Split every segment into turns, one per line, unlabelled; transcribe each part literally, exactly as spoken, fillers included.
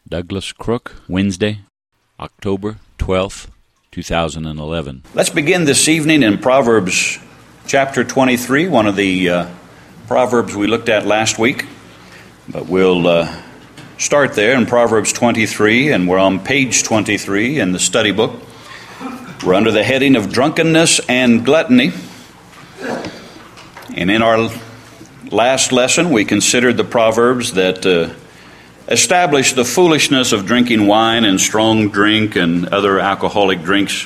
Douglas Crook, Wednesday, October twelfth, two thousand eleven.
Let's begin this evening in Proverbs chapter twenty-three, one of the uh, Proverbs we looked at last week. But we'll uh, start there in Proverbs twenty-three, and we're on page twenty-three in the study book. We're under the heading of drunkenness and gluttony. And in our last lesson, we considered the Proverbs that uh, establish the foolishness of drinking wine and strong drink and other alcoholic drinks.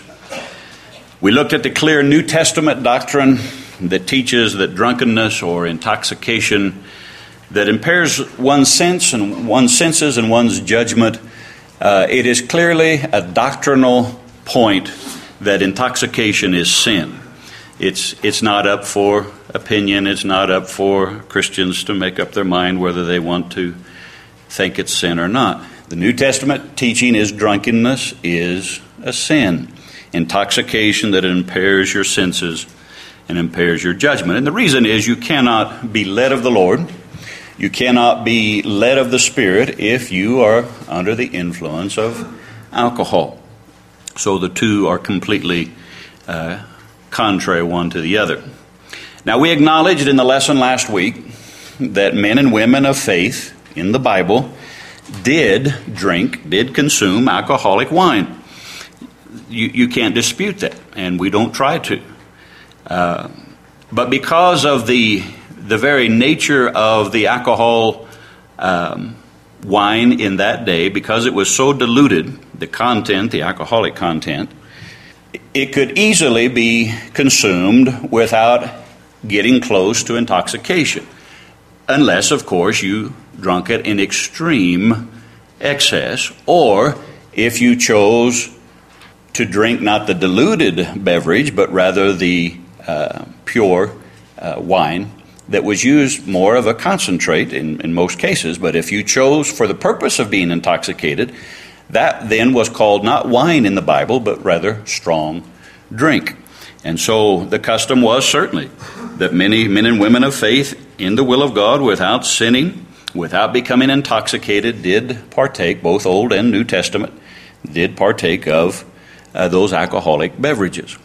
We looked at the clear New Testament doctrine that teaches that drunkenness or intoxication that impairs one's sense and one's senses and one's judgment. Uh, it is clearly a doctrinal point that intoxication is sin. It's it's not up for opinion. It's not up for Christians to make up their mind whether they want to think it's sin or not. The New Testament teaching is drunkenness is a sin. Intoxication that impairs your senses and impairs your judgment. And the reason is you cannot be led of the Lord. You cannot be led of the Spirit if you are under the influence of alcohol. So the two are completely uh, contrary one to the other. Now, we acknowledged in the lesson last week that men and women of faith in the Bible did drink, did consume alcoholic wine. You, you can't dispute that, and we don't try to. Uh, but because of the the very nature of the alcohol um, wine in that day, because it was so diluted, the content, the alcoholic content, it could easily be consumed without getting close to intoxication. Unless, of course, you drunk it in extreme excess, or if you chose to drink not the diluted beverage, but rather the uh, pure uh, wine that was used more of a concentrate in, in most cases. But if you chose for the purpose of being intoxicated, that then was called not wine in the Bible, but rather strong drink. And so the custom was certainly that many men and women of faith in the will of God, without sinning, without becoming intoxicated, did partake, both Old and New Testament, did partake of uh, those alcoholic beverages.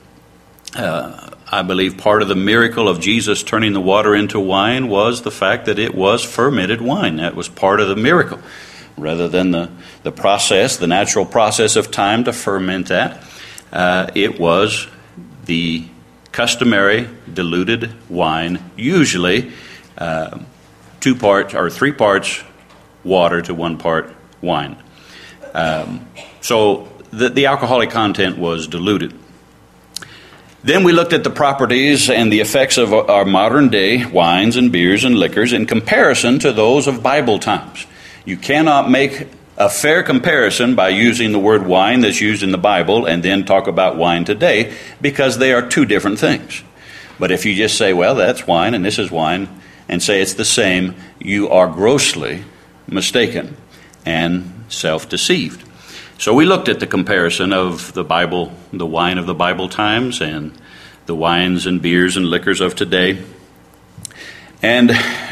Uh, I believe part of the miracle of Jesus turning the water into wine was the fact that it was fermented wine. That was part of the miracle. Rather than the, the process, the natural process of time to ferment that, uh, it was the customary diluted wine, usually uh, two parts or three parts water to one part wine. Um, so the, the alcoholic content was diluted. Then we looked at the properties and the effects of our modern day wines and beers and liquors in comparison to those of Bible times. You cannot make a fair comparison by using the word wine that's used in the Bible and then talk about wine today, because they are two different things. But if you just say, well, that's wine and this is wine, and say it's the same, you are grossly mistaken and self-deceived. So we looked at the comparison of the Bible, the wine of the Bible times and the wines and beers and liquors of today. And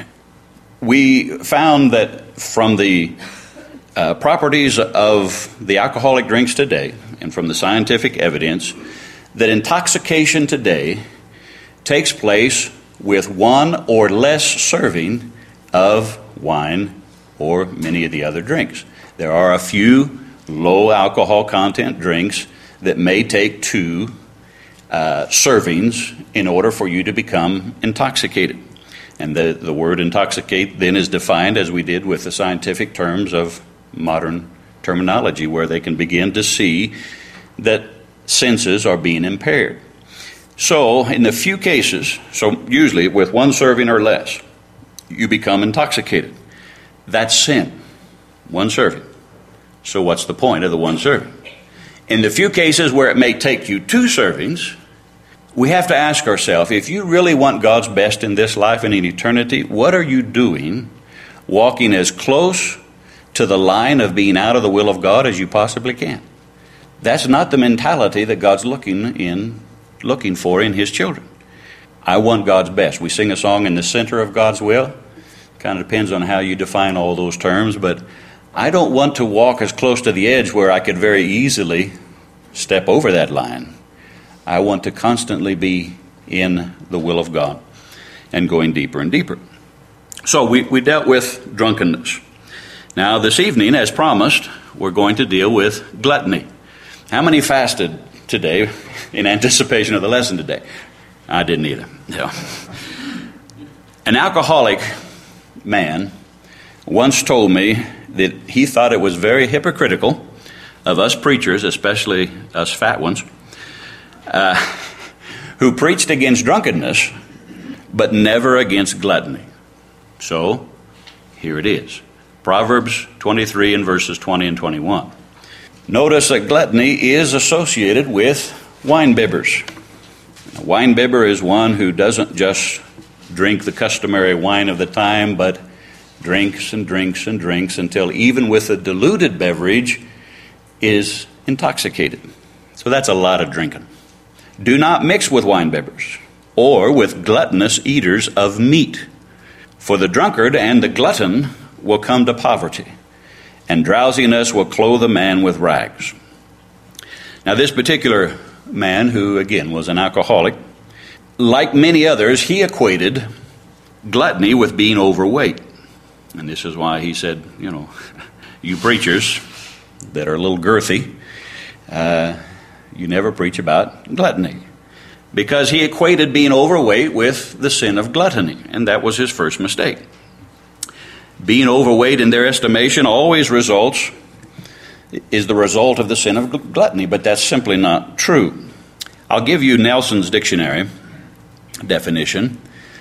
we found that from the uh, properties of the alcoholic drinks today and from the scientific evidence, that intoxication today takes place with one or less serving of wine or many of the other drinks. There are a few low alcohol content drinks that may take two uh, servings in order for you to become intoxicated. And the, the word intoxicate then is defined, as we did with the scientific terms of modern terminology, where they can begin to see that senses are being impaired. So in the few cases, so usually with one serving or less, you become intoxicated. That's sin. One serving. So what's the point of the one serving? In the few cases where it may take you two servings, we have to ask ourselves, if you really want God's best in this life and in eternity, what are you doing walking as close to the line of being out of the will of God as you possibly can? That's not the mentality that God's looking in, looking for in His children. I want God's best. We sing a song, in the center of God's will. Kind of depends on how you define all those terms, but I don't want to walk as close to the edge where I could very easily step over that line. I want to constantly be in the will of God and going deeper and deeper. So we, we dealt with drunkenness. Now this evening, as promised, we're going to deal with gluttony. How many fasted today in anticipation of the lesson today? I didn't either. No. An alcoholic man once told me that he thought it was very hypocritical of us preachers, especially us fat ones, uh, who preached against drunkenness, but never against gluttony. So, here it is. Proverbs twenty-three and verses twenty and twenty-one. Notice that gluttony is associated with winebibbers. A winebibber is one who doesn't just drink the customary wine of the time, but drinks and drinks and drinks until even with a diluted beverage is intoxicated. So that's a lot of drinking. Do not mix with winebibbers or with gluttonous eaters of meat, for the drunkard and the glutton will come to poverty, and drowsiness will clothe a man with rags. Now this particular man, who again was an alcoholic, like many others, he equated gluttony with being overweight. And this is why he said, you know, you preachers that are a little girthy, uh, you never preach about gluttony. Because he equated being overweight with the sin of gluttony, and that was his first mistake. Being overweight in their estimation always results, is the result of the sin of gluttony, but that's simply not true. I'll give you Nelson's dictionary definition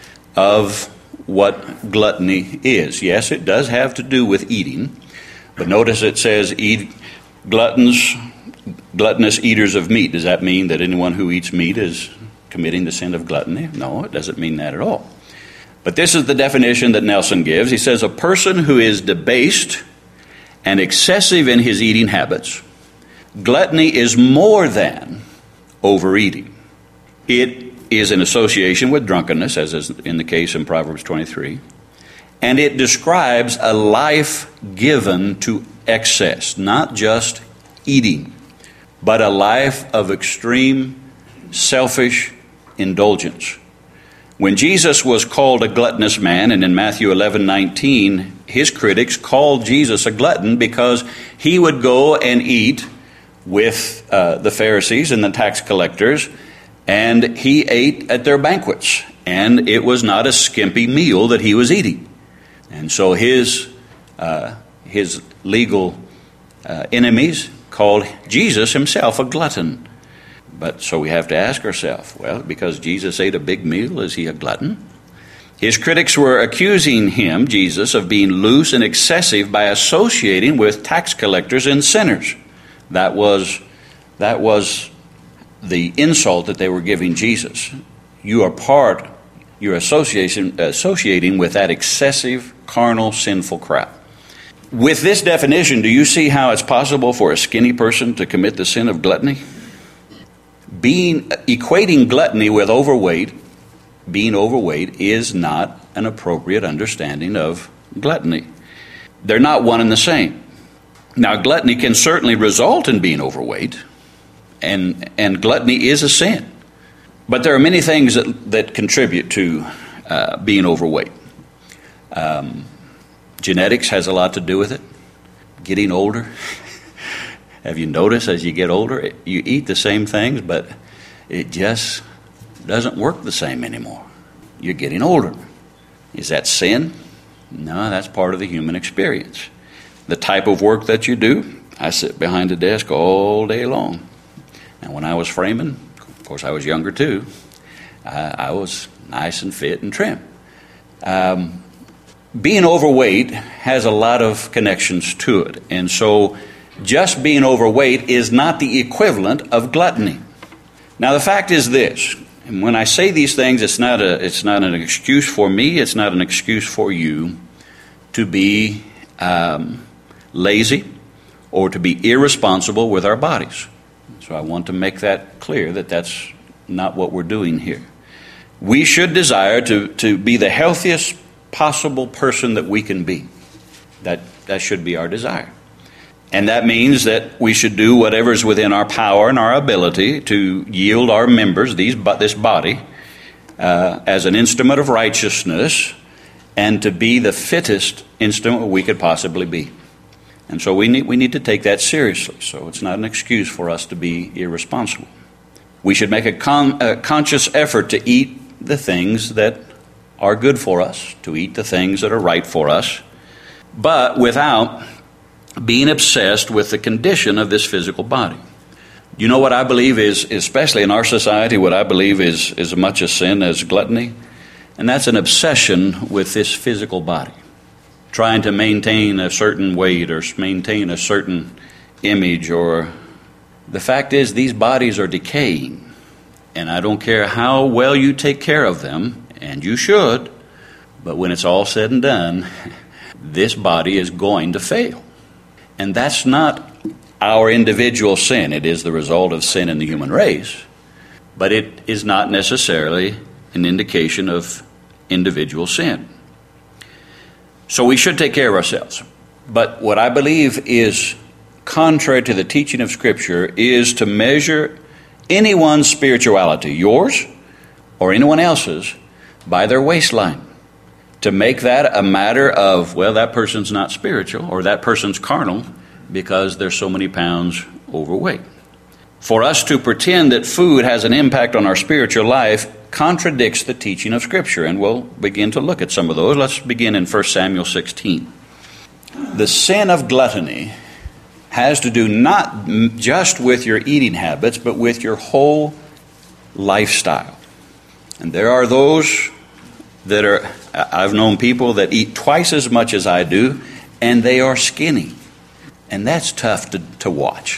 of what gluttony is. Yes, it does have to do with eating, but notice it says eat gluttons, gluttonous eaters of meat. Does that mean that anyone who eats meat is committing the sin of gluttony? No, it doesn't mean that at all. But this is the definition that Nelson gives. He says, a person who is debased and excessive in his eating habits. Gluttony is more than overeating. It is in association with drunkenness, as is in the case in Proverbs twenty-three. And it describes a life given to excess, not just eating, but a life of extreme selfish indulgence. When Jesus was called a gluttonous man, and in Matthew eleven nineteen, his critics called Jesus a glutton because he would go and eat with uh, the Pharisees and the tax collectors, and he ate at their banquets, and it was not a skimpy meal that he was eating. And so his uh, his legal uh, enemies called Jesus himself a glutton. But so we have to ask ourselves, well, because Jesus ate a big meal, is he a glutton? His critics were accusing him, Jesus, of being loose and excessive by associating with tax collectors and sinners. That was that was the insult that they were giving Jesus. You are part, you're association, associating with that excessive, carnal, sinful crowd. With this definition, do you see how it's possible for a skinny person to commit the sin of gluttony? Being equating gluttony with overweight, being overweight is not an appropriate understanding of gluttony. They're not one and the same. Now, gluttony can certainly result in being overweight, and and gluttony is a sin. But there are many things that, that contribute to uh, being overweight. Um, genetics has a lot to do with it. Getting older. Have you noticed as you get older, you eat the same things, but it just doesn't work the same anymore. You're getting older. Is that sin? No, that's part of the human experience. The type of work that you do, I sit behind a desk all day long. And when I was framing, of course I was younger too, uh, I was nice and fit and trim. Um, being overweight has a lot of connections to it. And so just being overweight is not the equivalent of gluttony. Now the fact is this, and when I say these things, it's not a, it's not an excuse for me, it's not an excuse for you to be um, lazy or to be irresponsible with our bodies. So I want to make that clear that that's not what we're doing here. We should desire to, to be the healthiest possible person that we can be. That that should be our desire. And that means that we should do whatever is within our power and our ability to yield our members, these, this body, uh, as an instrument of righteousness, and to be the fittest instrument we could possibly be. And so we need, we need to take that seriously. So it's not an excuse for us to be irresponsible. We should make a, con, a conscious effort to eat the things that are good for us, to eat the things that are right for us, but without being obsessed with the condition of this physical body. You know what I believe is, especially in our society, what I believe is, is as much a sin as gluttony? And that's an obsession with this physical body. Trying to maintain a certain weight or maintain a certain image, or the fact is these bodies are decaying. And I don't care how well you take care of them, and you should, but when it's all said and done, this body is going to fail. And that's not our individual sin. It is the result of sin in the human race. But it is not necessarily an indication of individual sin. So we should take care of ourselves. But what I believe is contrary to the teaching of Scripture is to measure anyone's spirituality, yours or anyone else's, by their waistline. To make that a matter of, well, that person's not spiritual or that person's carnal because they're so many pounds overweight. For us to pretend that food has an impact on our spiritual life contradicts the teaching of Scripture, and we'll begin to look at some of those. Let's begin in First Samuel sixteen. The sin of gluttony has to do not just with your eating habits, but with your whole lifestyle. And there are those that are, I've known people that eat twice as much as I do, and they are skinny. And that's tough to, to watch.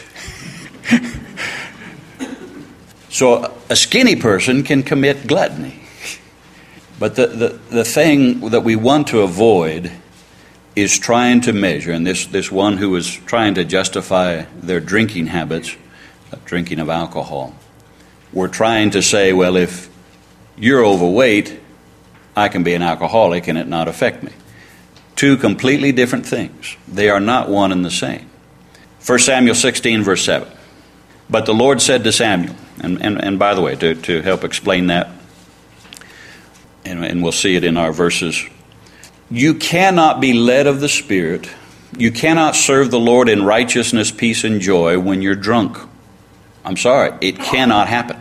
So a skinny person can commit gluttony. But the, the, the thing that we want to avoid is trying to measure, and this, this one who is trying to justify their drinking habits, drinking of alcohol, we're trying to say, well, if you're overweight, I can be an alcoholic and it not affect me. Two completely different things. They are not one and the same. First Samuel sixteen, verse seven. But the Lord said to Samuel, and, and, and by the way, to, to help explain that, and, and we'll see it in our verses, you cannot be led of the Spirit, you cannot serve the Lord in righteousness, peace, and joy when you're drunk. I'm sorry, it cannot happen.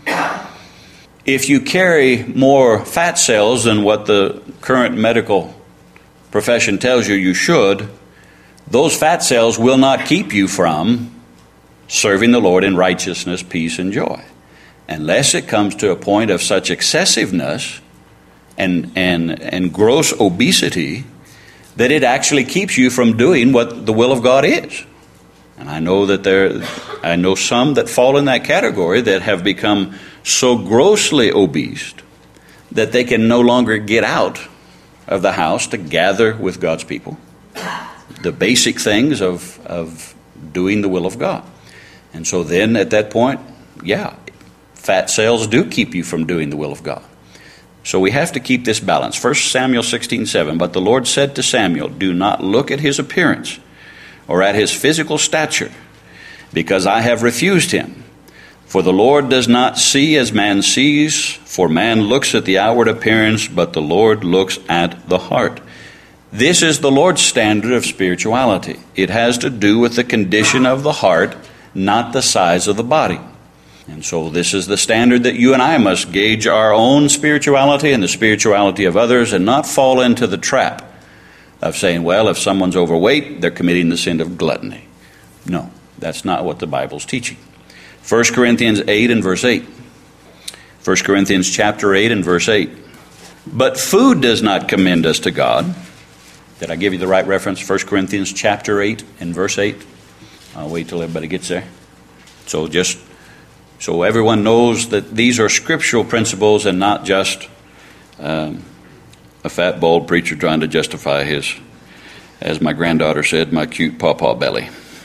If you carry more fat cells than what the current medical profession tells you you should, those fat cells will not keep you from serving the Lord in righteousness, peace, and joy, unless it comes to a point of such excessiveness and and and gross obesity that it actually keeps you from doing what the will of God is. And I know that there, I know some that fall in that category that have become so grossly obese that they can no longer get out of the house to gather with God's people. The basic things of, of doing the will of God. And so then at that point, yeah, fat cells do keep you from doing the will of God. So we have to keep this balance. First Samuel sixteen seven, but the Lord said to Samuel, do not look at his appearance or at his physical stature, because I have refused him. For the Lord does not see as man sees, for man looks at the outward appearance, but the Lord looks at the heart. This is the Lord's standard of spirituality. It has to do with the condition of the heart, not the size of the body. And so this is the standard that you and I must gauge our own spirituality and the spirituality of others, and not fall into the trap of saying, well, if someone's overweight, they're committing the sin of gluttony. No, that's not what the Bible's teaching. First Corinthians eight and verse eight. First Corinthians chapter eight and verse eight. But food does not commend us to God. Did I give you the right reference? First Corinthians chapter eight and verse eight. I'll wait till everybody gets there. So just so everyone knows that these are scriptural principles and not just um, a fat, bald preacher trying to justify his, as my granddaughter said, my cute pawpaw belly.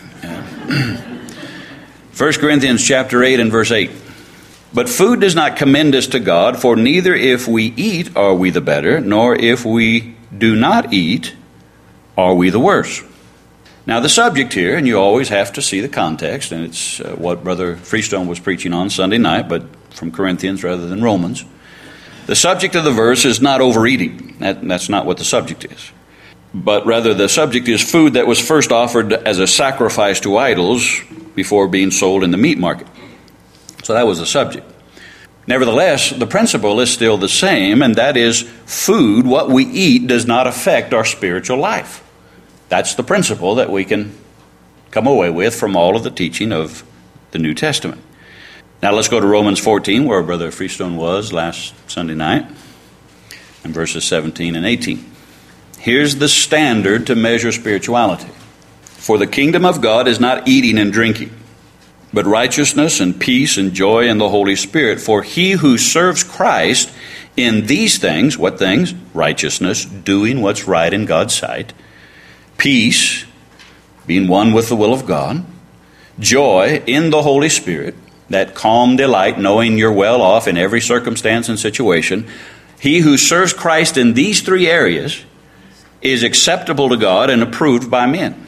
Uh, First Corinthians chapter eight and verse eight. But food does not commend us to God, for neither if we eat are we the better, nor if we do not eat are we the worse? Now, the subject here, and you always have to see the context, and it's uh, what Brother Freestone was preaching on Sunday night, but from Corinthians rather than Romans. The subject of the verse is not overeating. That, that's not what the subject is. But rather, the subject is food that was first offered as a sacrifice to idols before being sold in the meat market. So that was the subject. Nevertheless, the principle is still the same, and that is food, what we eat, does not affect our spiritual life. That's the principle that we can come away with from all of the teaching of the New Testament. Now let's go to Romans fourteen, where Brother Freestone was last Sunday night, and verses seventeen and eighteen. Here's the standard to measure spirituality. For the kingdom of God is not eating and drinking, but righteousness and peace and joy in the Holy Spirit. For he who serves Christ in these things, what things? Righteousness, doing what's right in God's sight. Peace, being one with the will of God. Joy in the Holy Spirit, that calm delight, knowing you're well off in every circumstance and situation. He who serves Christ in these three areas is acceptable to God and approved by men.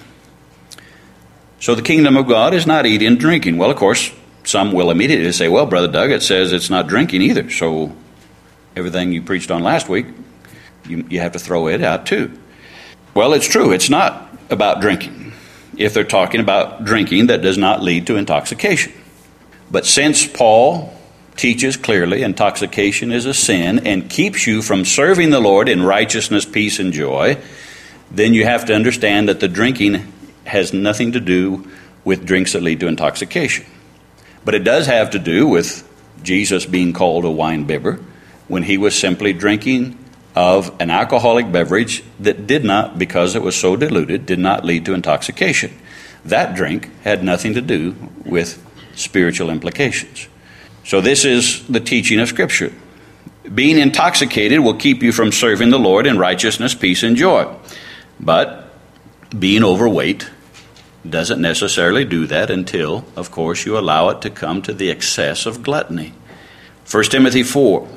So the kingdom of God is not eating and drinking. Well, of course, some will immediately say, well, Brother Doug, it says it's not drinking either. So everything you preached on last week, you, you have to throw it out too. Well, it's true. It's not about drinking. If they're talking about drinking that does not lead to intoxication. But since Paul teaches clearly intoxication is a sin and keeps you from serving the Lord in righteousness, peace, and joy, then you have to understand that the drinking has nothing to do with drinks that lead to intoxication. But it does have to do with Jesus being called a wine bibber when he was simply drinking of an alcoholic beverage that did not, because it was so diluted, did not lead to intoxication. That drink had nothing to do with spiritual implications. So this is the teaching of Scripture. Being intoxicated will keep you from serving the Lord in righteousness, peace, and joy. But being overweight doesn't necessarily do that until, of course, you allow it to come to the excess of gluttony. First Timothy four.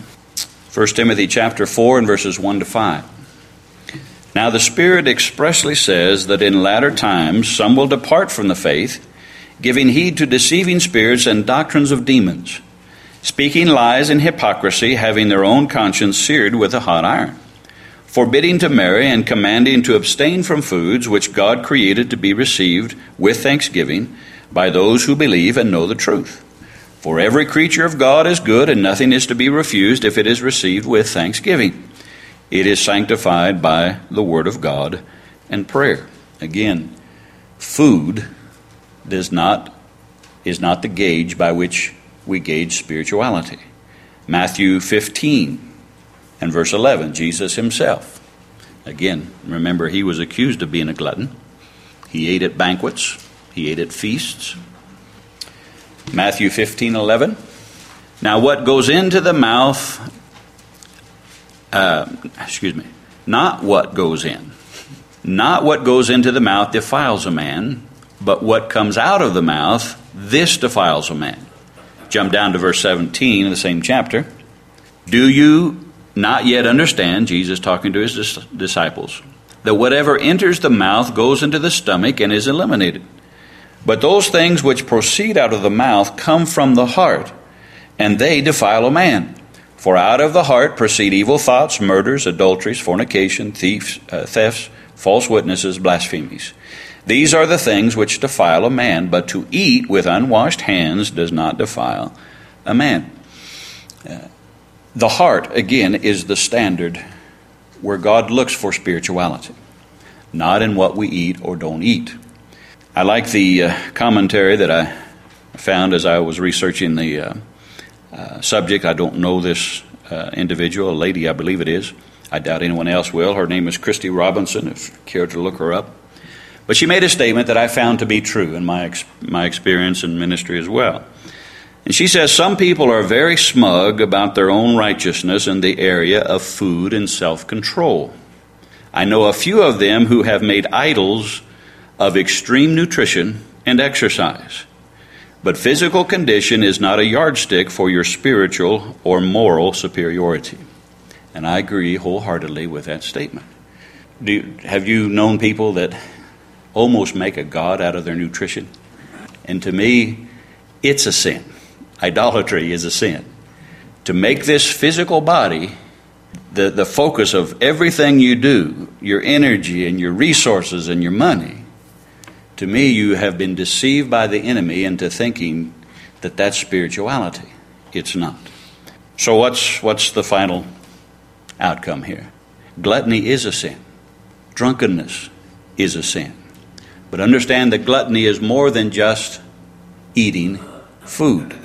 First Timothy chapter four and verses one to five. Now the Spirit expressly says that in latter times some will depart from the faith, giving heed to deceiving spirits and doctrines of demons, speaking lies and hypocrisy, having their own conscience seared with a hot iron, forbidding to marry and commanding to abstain from foods which God created to be received with thanksgiving by those who believe and know the truth. For every creature of God is good, and nothing is to be refused if it is received with thanksgiving. It is sanctified by the word of God and prayer. Again, food does not is not the gauge by which we gauge spirituality. Matthew fifteen and verse eleven, Jesus himself. Again, remember, he was accused of being a glutton. He ate at banquets. He ate at feasts. Matthew fifteen eleven. Now what goes into the mouth, uh, excuse me, not what goes in. Not what goes into the mouth defiles a man, but what comes out of the mouth, this defiles a man. Jump down to verse seventeen of the same chapter. Do you not yet understand, Jesus talking to his dis- disciples, that whatever enters the mouth goes into the stomach and is eliminated? But those things which proceed out of the mouth come from the heart, and they defile a man. For out of the heart proceed evil thoughts, murders, adulteries, fornication, thieves, uh, thefts, false witnesses, blasphemies. These are the things which defile a man, but to eat with unwashed hands does not defile a man. Uh, the heart, again, is the standard where God looks for spirituality, not in what we eat or don't eat. I like the uh, commentary that I found as I was researching the uh, uh, subject. I don't know this uh, individual, a lady I believe it is. I doubt anyone else will. Her name is Christy Robinson, if you care to look her up. But she made a statement that I found to be true in my ex- my experience in ministry as well. And she says, some people are very smug about their own righteousness in the area of food and self-control. I know a few of them who have made idols of extreme nutrition and exercise. But physical condition is not a yardstick for your spiritual or moral superiority. And I agree wholeheartedly with that statement. Do you, have you known people that almost make a god out of their nutrition? And to me, it's a sin. Idolatry is a sin. To make this physical body the, the focus of everything you do, your energy and your resources and your money, to me, you have been deceived by the enemy into thinking that that's spirituality. It's not. So what's what's the final outcome here? Gluttony is a sin. Drunkenness is a sin. But understand that gluttony is more than just eating food.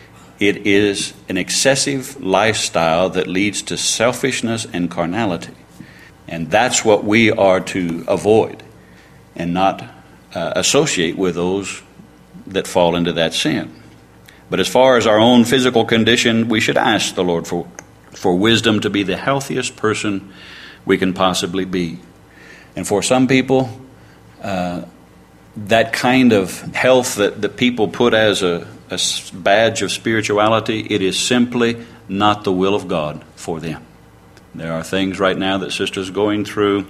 It is an excessive lifestyle that leads to selfishness and carnality. And that's what we are to avoid and not uh, associate with those that fall into that sin. But as far as our own physical condition, we should ask the Lord for, for wisdom to be the healthiest person we can possibly be. And for some people, uh, that kind of health that, that people put as a, a badge of spirituality, it is simply not the will of God for them. There are things right now that Sister's going through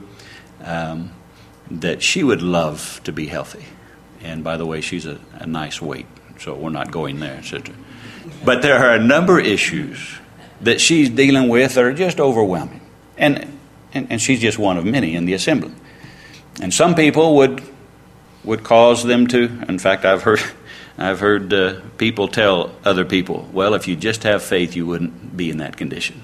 um, that she would love to be healthy. And by the way, she's a, a nice weight, so we're not going there, Sister. But there are a number of issues that she's dealing with that are just overwhelming. And, and, and she's just one of many in the assembly. And some people would would cause them to, in fact, I've heard I've heard uh, people tell other people, well, if you just have faith, you wouldn't be in that condition.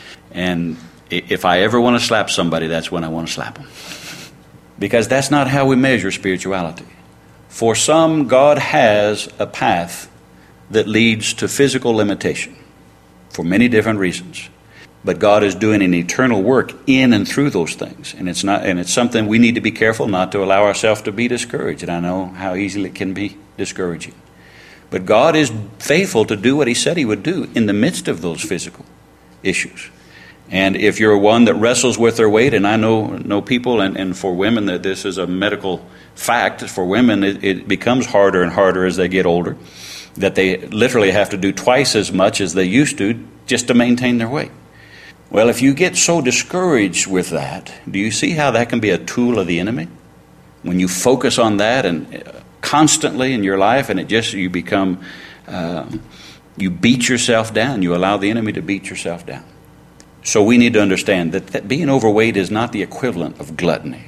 And if I ever want to slap somebody, that's when I want to slap them. Because that's not how we measure spirituality. For some, God has a path that leads to physical limitation for many different reasons. But God is doing an eternal work in and through those things. And it's not, and it's something we need to be careful not to allow ourselves to be discouraged. And I know how easily it can be discouraging. But God is faithful to do what He said He would do in the midst of those physical issues. And if you're one that wrestles with their weight, and I know know people, and, and for women that this is a medical fact, for women it, it becomes harder and harder as they get older, that they literally have to do twice as much as they used to just to maintain their weight. Well, if you get so discouraged with that, do you see how that can be a tool of the enemy? When you focus on that and constantly in your life, and it just, you become, uh, you beat yourself down. You allow the enemy to beat yourself down. So we need to understand that, that being overweight is not the equivalent of gluttony.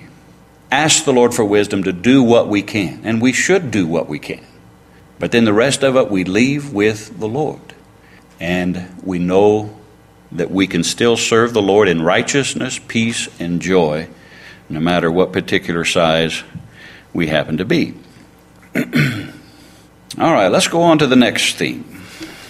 Ask the Lord for wisdom to do what we can, and we should do what we can. But then the rest of it we leave with the Lord. And we know that we can still serve the Lord in righteousness, peace, and joy, no matter what particular size we happen to be. All right, let's go on to the next theme.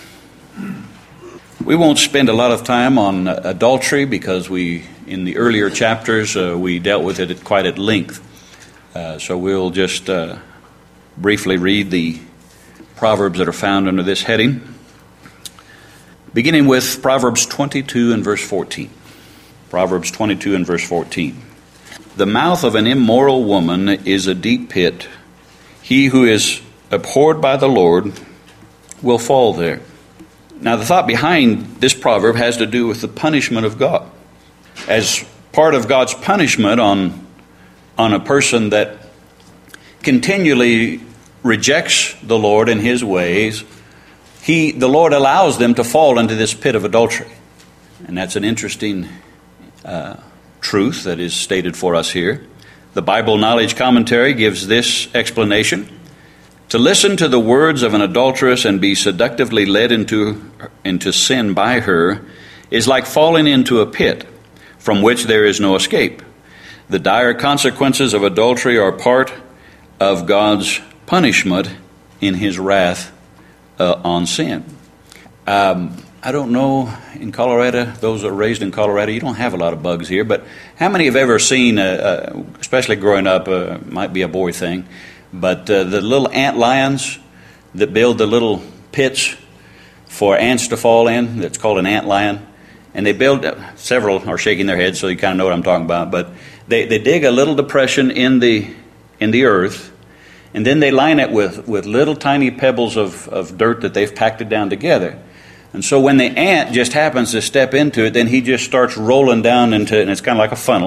We won't spend a lot of time on adultery because we, in the earlier chapters, uh, we dealt with it at quite at length. Uh, so we'll just uh, briefly read the proverbs that are found under this heading. Beginning with Proverbs twenty-two and verse fourteen. Proverbs twenty-two and verse fourteen. The mouth of an immoral woman is a deep pit. He who is abhorred by the Lord will fall there. Now the thought behind this proverb has to do with the punishment of God. As part of God's punishment on, on a person that continually rejects the Lord and His ways, He, the Lord allows them to fall into this pit of adultery. And that's an interesting uh, truth that is stated for us here. The Bible Knowledge Commentary gives this explanation. To listen to the words of an adulteress and be seductively led into, into sin by her is like falling into a pit from which there is no escape. The dire consequences of adultery are part of God's punishment in His wrath Uh, on sin. Um, I don't know, in Colorado, those that are raised in Colorado, you don't have a lot of bugs here, but how many have ever seen, uh, uh, especially growing up, uh, might be a boy thing, but uh, the little ant lions that build the little pits for ants to fall in, that's called an ant lion, and they build, uh, several are shaking their heads, so you kind of know what I'm talking about, but they, they dig a little depression in the in the earth, and then they line it with, with little tiny pebbles of, of dirt that they've packed it down together. And so when the ant just happens to step into it, then he just starts rolling down into it, and it's kind of like a funnel.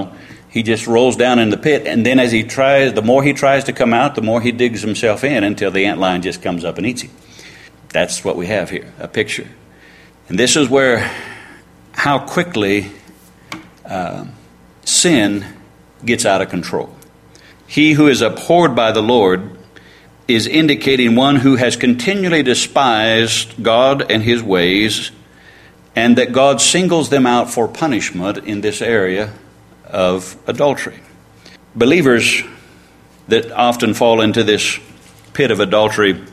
he just rolls down in the pit, and then as he tries, the more he tries to come out, the more he digs himself in until the antlion just comes up and eats him. That's what we have here, a picture. And this is where, how quickly uh, sin gets out of control. He who is abhorred by the Lord is indicating one who has continually despised God and his ways, and that God singles them out for punishment in this area of adultery. Believers that often fall into this pit of adultery,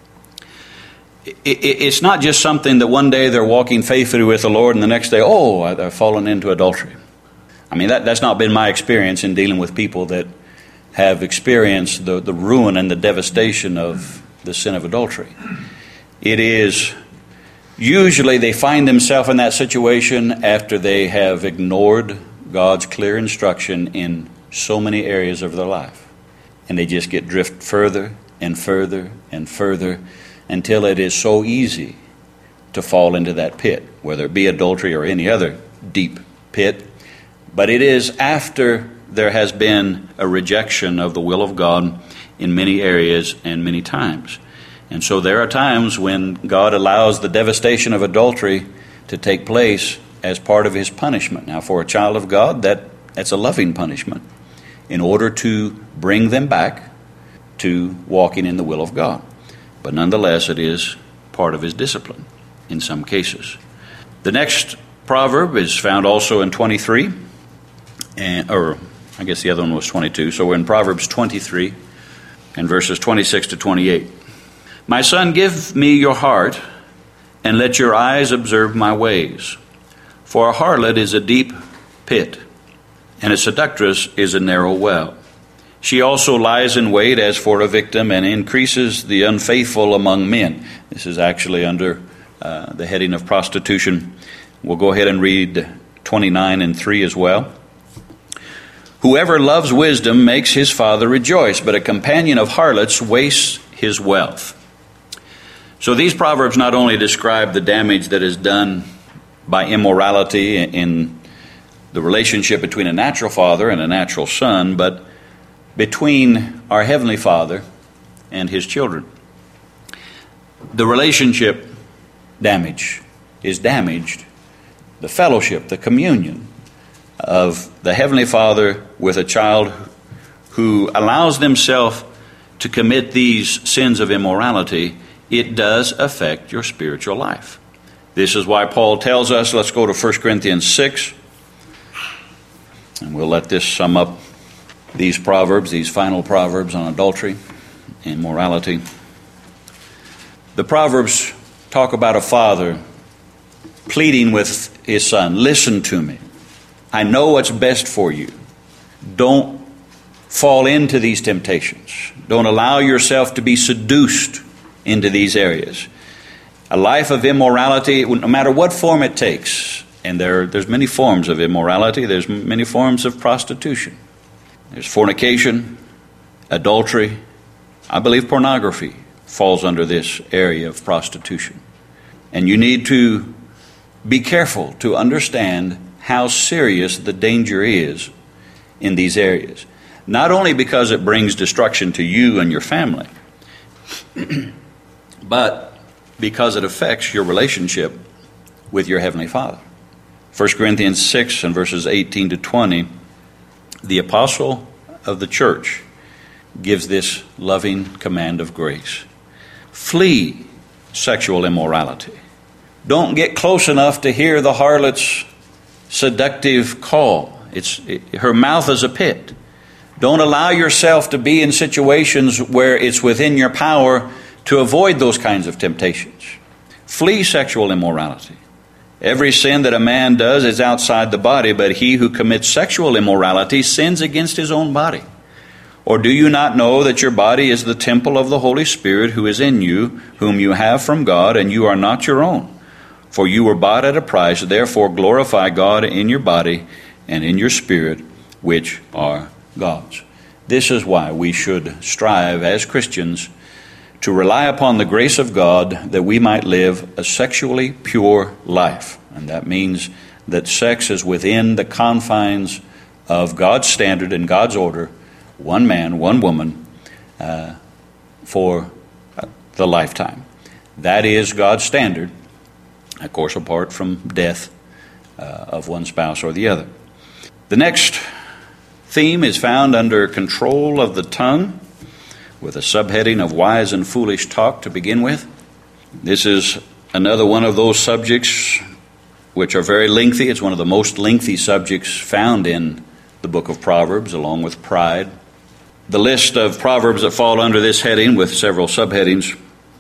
it's not just something that one day they're walking faithfully with the Lord and the next day, oh, I've fallen into adultery. I mean, that, that's not been my experience in dealing with people that have experienced the, the ruin and the devastation of the sin of adultery. It is usually they find themselves in that situation after they have ignored God's clear instruction in so many areas of their life. And they just get drift further and further and further until it is so easy to fall into that pit, whether it be adultery or any other deep pit. But it is after there has been a rejection of the will of God in many areas and many times. And so there are times when God allows the devastation of adultery to take place as part of his punishment. Now, for a child of God, that, that's a loving punishment in order to bring them back to walking in the will of God. But nonetheless, it is part of his discipline in some cases. The next proverb is found also in twenty-three, and, or I guess the other one was twenty-two. So we're in Proverbs twenty-three and verses twenty-six to twenty-eight. My son, give me your heart, and let your eyes observe my ways. For a harlot is a deep pit, and a seductress is a narrow well. She also lies in wait as for a victim, and increases the unfaithful among men. This is actually under uh, the heading of prostitution. We'll go ahead and read twenty-nine and three as well. Whoever loves wisdom makes his father rejoice, but a companion of harlots wastes his wealth. So these proverbs not only describe the damage that is done by immorality in the relationship between a natural father and a natural son, but between our Heavenly Father and his children. The relationship damage is damaged. The fellowship, the communion of the Heavenly Father with a child who allows themselves to commit these sins of immorality, it does affect your spiritual life. This is why Paul tells us, let's go to First Corinthians six, and we'll let this sum up these proverbs, these final proverbs on adultery and morality. The proverbs talk about a father pleading with his son, listen to me. I know what's best for you. Don't fall into these temptations. Don't allow yourself to be seduced into these areas. A life of immorality, no matter what form it takes, and there, there's many forms of immorality, there's many forms of prostitution. There's fornication, adultery. I believe pornography falls under this area of prostitution. And you need to be careful to understand how serious the danger is in these areas. Not only because it brings destruction to you and your family, but because it affects your relationship with your Heavenly Father. First Corinthians six and verses eighteen to twenty, the apostle of the church gives this loving command of grace. Flee sexual immorality. Don't get close enough to hear the harlot's seductive call. It's it, her mouth is a pit. Don't allow yourself to be in situations where it's within your power to avoid those kinds of temptations. Flee sexual immorality. Every sin that a man does is outside the body, but he who commits sexual immorality sins against his own body. Or do you not know that your body is the temple of the Holy Spirit who is in you, whom you have from God, and you are not your own? For you were bought at a price, therefore glorify God in your body and in your spirit, which are God's. This is why we should strive as Christians to rely upon the grace of God that we might live a sexually pure life. And that means that sex is within the confines of God's standard and God's order, one man, one woman, uh, for the lifetime. That is God's standard, of course, apart from death uh, of one spouse or the other. The next theme is found under control of the tongue, with a subheading of wise and foolish talk to begin with. This is another one of those subjects which are very lengthy. It's one of the most lengthy subjects found in the book of Proverbs, along with pride. The list of proverbs that fall under this heading, with several subheadings,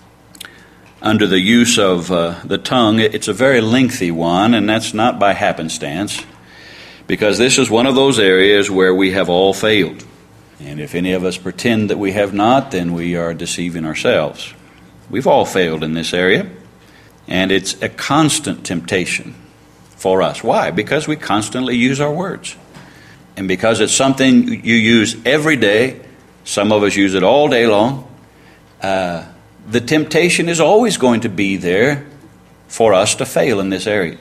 under the use of uh, the tongue, it's a very lengthy one, and that's not by happenstance, because this is one of those areas where we have all failed. And if any of us pretend that we have not, then we are deceiving ourselves. We've all failed in this area, and it's a constant temptation for us. Why? Because we constantly use our words. And because it's something you use every day, some of us use it all day long, uh, the temptation is always going to be there for us to fail in this area.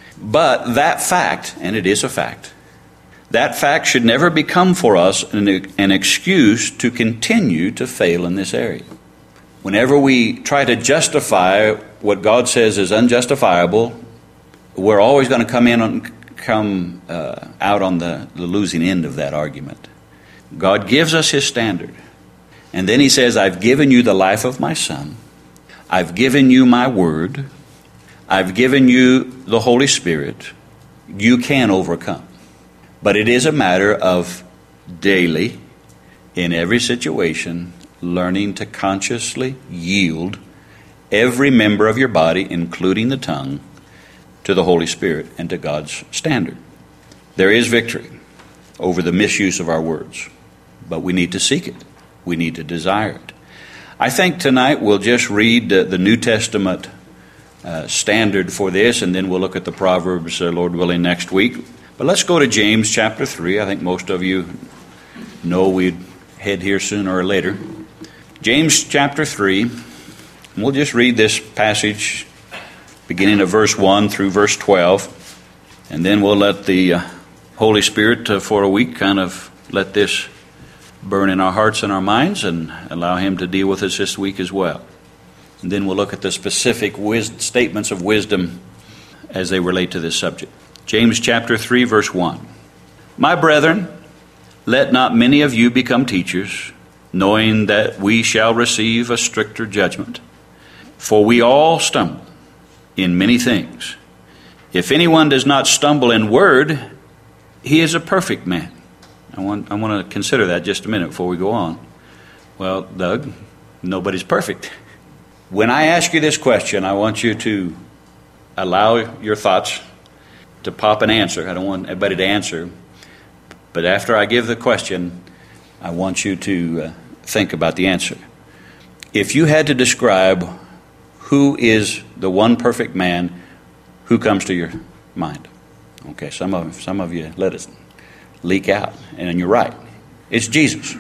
But that fact, and it is a fact, that fact should never become for us an, an excuse to continue to fail in this area. Whenever we try to justify what God says is unjustifiable, we're always going to come in on come uh, out on the, the losing end of that argument. God gives us His standard. And then He says, I've given you the life of my Son. I've given you my word. I've given you the Holy Spirit. You can overcome. But it is a matter of daily, in every situation, learning to consciously yield every member of your body, including the tongue, to the Holy Spirit and to God's standard. There is victory over the misuse of our words, but we need to seek it. We need to desire it. I think tonight we'll just read uh, the New Testament uh, standard for this, and then we'll look at the Proverbs, uh, Lord willing, next week. But let's go to James chapter three. I think most of you know we'd head here sooner or later. James chapter three. And we'll just read this passage beginning of verse one through verse twelve. And then we'll let the uh, Holy Spirit uh, for a week kind of let this burn in our hearts and our minds and allow Him to deal with us this week as well. And then we'll look at the specific wis- statements of wisdom as they relate to this subject. James chapter three, verse one. My brethren, let not many of you become teachers, knowing that we shall receive a stricter judgment. For we all stumble in many things. If anyone does not stumble in word, he is a perfect man. I want I want to consider that just a minute before we go on. Well, Doug, nobody's perfect. When I ask you this question, I want you to allow your thoughts to pop an answer. I don't want everybody to answer. But after I give the question, I want you to uh, think about the answer. If you had to describe who is the one perfect man, who comes to your mind? Okay, some of some of you let it leak out, and you're right. It's Jesus.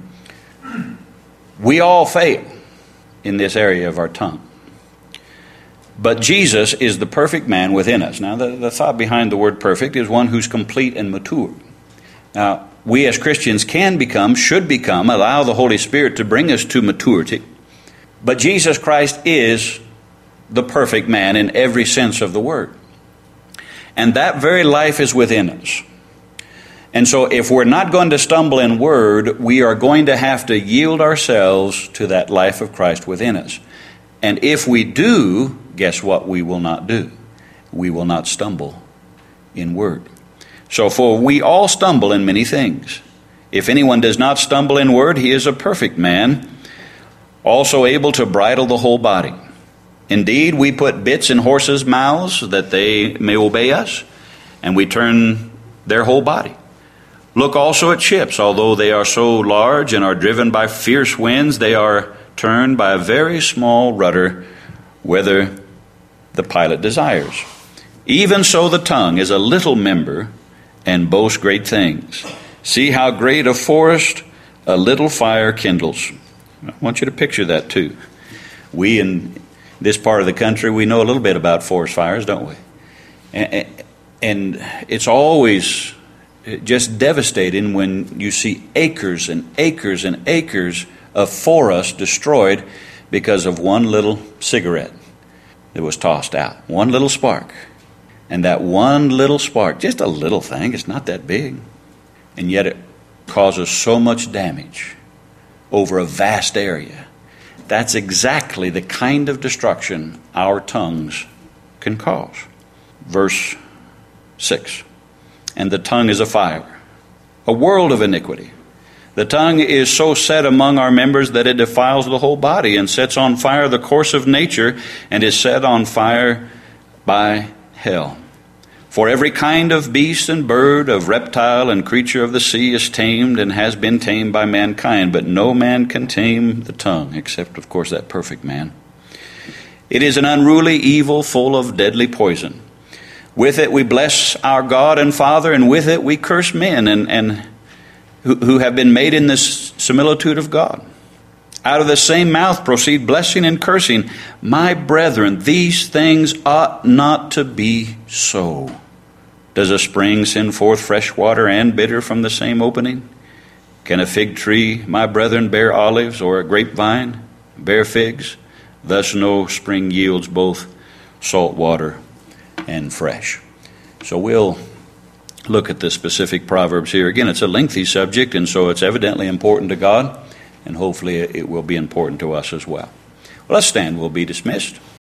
We all fail in this area of our tongue. But Jesus is the perfect man within us. Now, the, the thought behind the word perfect is one who's complete and mature. Now, we as Christians can become, should become, allow the Holy Spirit to bring us to maturity. But Jesus Christ is the perfect man in every sense of the word. And that very life is within us. And so if we're not going to stumble in word, we are going to have to yield ourselves to that life of Christ within us. And if we do, guess what we will not do? We will not stumble in word. So for we all stumble in many things. If anyone does not stumble in word, he is a perfect man, also able to bridle the whole body. Indeed, we put bits in horses' mouths that they may obey us, and we turn their whole body. Look also at ships. Although they are so large and are driven by fierce winds, they are turned by a very small rudder, whither the pilot desires. Even so the tongue is a little member and boasts great things. See how great a forest a little fire kindles. I want you to picture that too. We in this part of the country, we know a little bit about forest fires, don't we? And, and it's always just devastating when you see acres and acres and acres of forest destroyed because of one little cigarette that was tossed out. One little spark. And that one little spark, just a little thing, it's not that big. And yet it causes so much damage over a vast area. That's exactly the kind of destruction our tongues can cause. Verse six. And the tongue is a fire, a world of iniquity. The tongue is so set among our members that it defiles the whole body and sets on fire the course of nature and is set on fire by hell. For every kind of beast and bird, of reptile and creature of the sea is tamed and has been tamed by mankind, but no man can tame the tongue, except, of course, that perfect man. It is an unruly evil full of deadly poison. With it we bless our God and Father, and with it we curse men and, and who, who have been made in this similitude of God. Out of the same mouth proceed blessing and cursing. My brethren, these things ought not to be so. Does a spring send forth fresh water and bitter from the same opening? Can a fig tree, my brethren, bear olives, or a grapevine bear figs? Thus no spring yields both salt water and fresh. So we'll look at the specific proverbs here. Again, it's a lengthy subject, and so it's evidently important to God, and hopefully it will be important to us as well. Well, let's stand. We'll be dismissed.